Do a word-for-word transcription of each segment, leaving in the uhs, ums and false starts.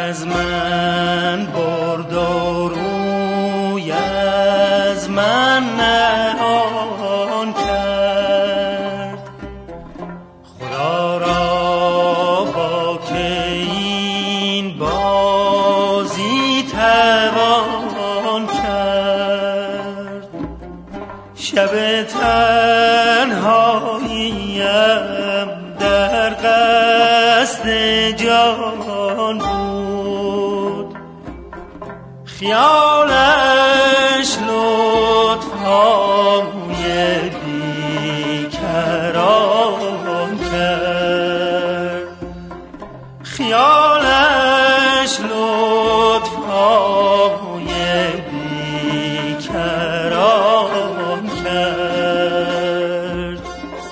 از من برد و روی از من نهان کرد. خدا را با که این بازی توان کرد. شب تنهاییم در قصد جان بود، خیالش لطف‌های بیکران کرد. خیالش لطف‌های بیکران کرد.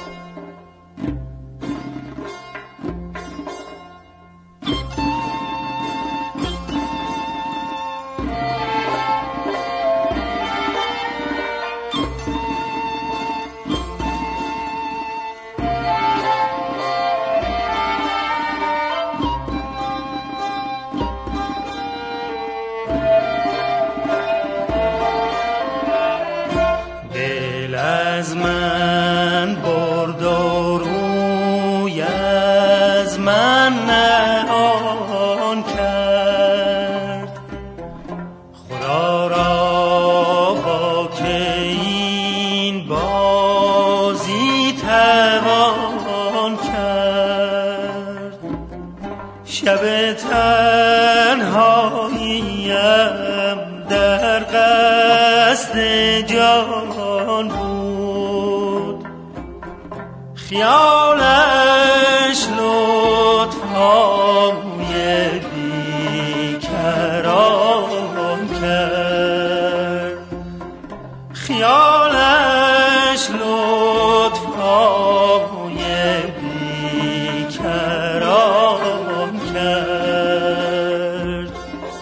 از من برد و روی از من نهان کرد. خدا را با که این بازی توان کرد. شب تنهاییم در قصد جان بود، خیالش لطف‌های بیکران کرد. خیالش لطف‌های بیکران کرد.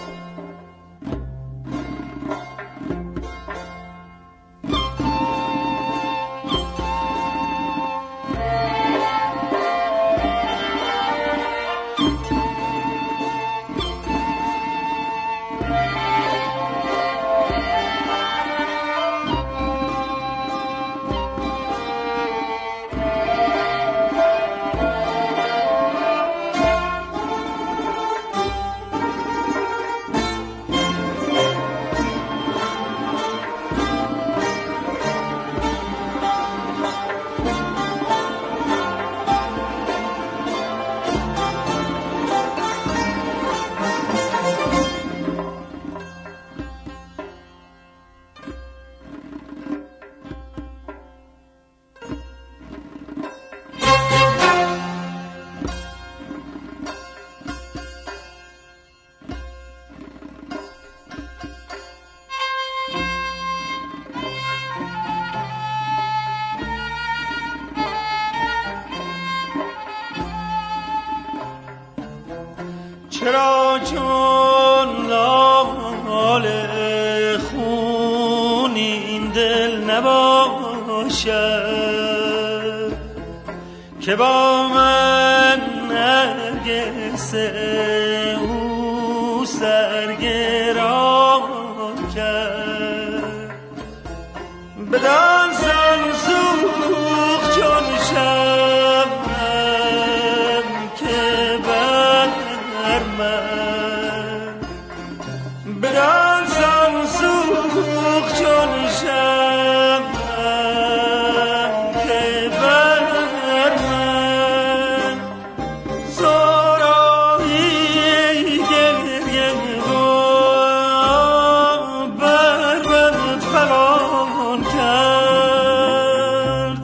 چرا چون لاله خونین دل نباشد که با من نرگس او سرگران کرد. بدان سوخت چون شبنم که بر من، بدان سوخت چون شبنم که بر من، سرایی گریه و بر من فغان کرد.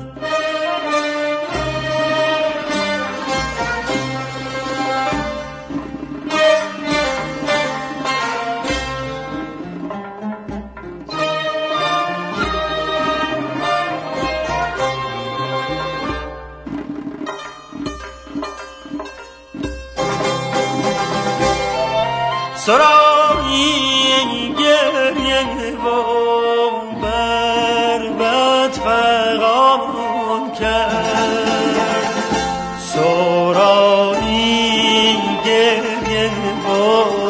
سرایی گریه و بربط فغان کرد. سرایی گریه و